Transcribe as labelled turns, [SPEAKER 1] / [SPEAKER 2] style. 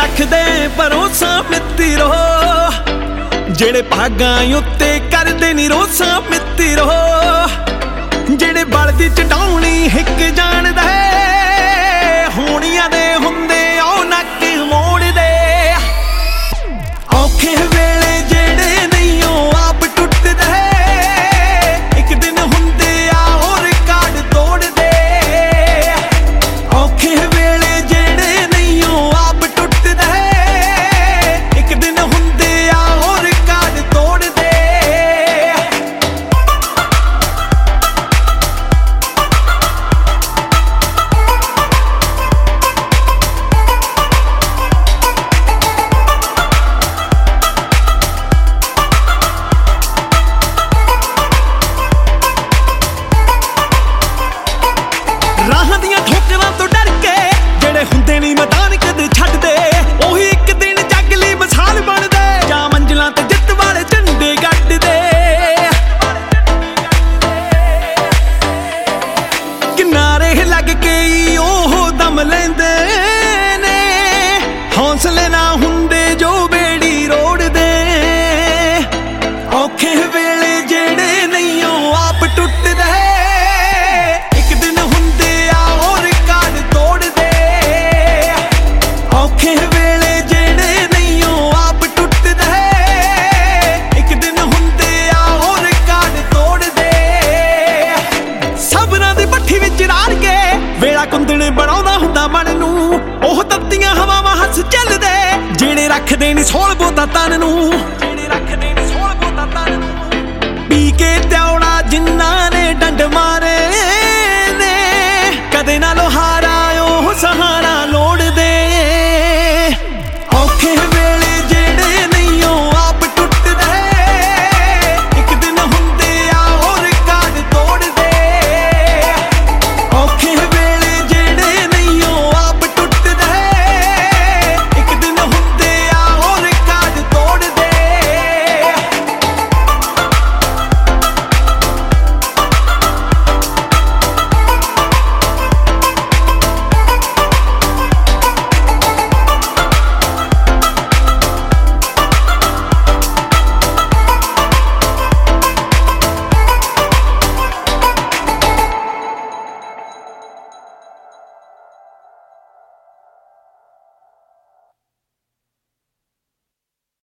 [SPEAKER 1] रखदे भरोसा मित्रो, जेड़े भागां उत्ते करदे नी रोसा मित्रो, जेड़े बलदी चटाउणी हिक जाणदा होणियां दे हुंदे ओ नक मोड़दे। औखे वेले जेड़े नहीं आप टुटदे, एक दिन हुंदे आ और रिकार्ड तोड़दे। औखे वेले जेड़े नहीं आप टुटदे, एक दिन हुंदे आ और रिकार्ड तोड़दे। राहां दियां ठोकरां तो डर के जेड़े हुंदे नी मैदान कदे छड्डदे, ओही एक दिन जग लई मिसाल बनदे, जां मंजिलां ते जिੱਤ वाले झंडे गड्डदे। किनारे लग के ओह दम लैंदे ने, हौसले ना हुंदे जो बेड़ी रोड़दे। औखे वेले जेड़े नहीं आप टुटदे, एक दिन हुंदे आ और रिकार्ड तोड़दे। औखे वेले जेड़े नहीं आप टुटदे, एक दिन हुंदे आ और रिकार्ड तोड़दे। सबरां दी भट्ठी विच राड़ के वेला कुंदणे बनाउंदा हुंदा मन नूं, ओह तत्तियां हवावां हस झलदे, जेड़े रखदे नी सोल बोता तन नूं, जेड़े रखदे नी सोल बोता तन नूं। पी के